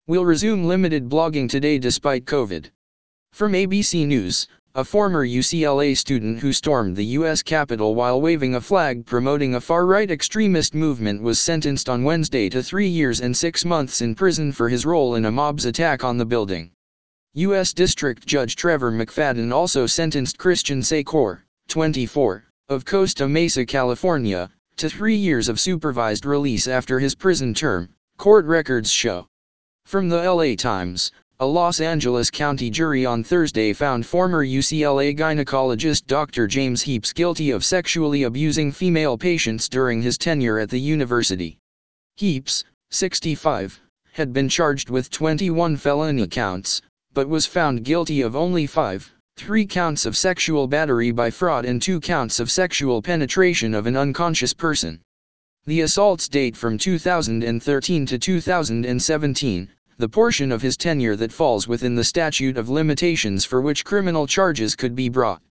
Will resume limited blogging today despite COVID. From ABC News, a former UCLA student who stormed the U.S. Capitol while waving a flag promoting a far-right extremist movement was sentenced on Wednesday to 3 years and 6 months in prison for his role in a mob's attack on the building. U.S. District Judge Trevor McFadden also sentenced Christian Secor, 24, of Costa Mesa, California, to 3 years of supervised release after his prison term, court records show. From the LA Times, a Los Angeles County jury on Thursday found former UCLA gynecologist Dr. James Heaps guilty of sexually abusing female patients during his tenure at the university. Heaps, 65, had been charged with 21 felony counts, but was found guilty of only 3 counts of sexual battery by fraud and 2 counts of sexual penetration of an unconscious person. The assaults date from 2013 to 2017, the portion of his tenure that falls within the statute of limitations for which criminal charges could be brought.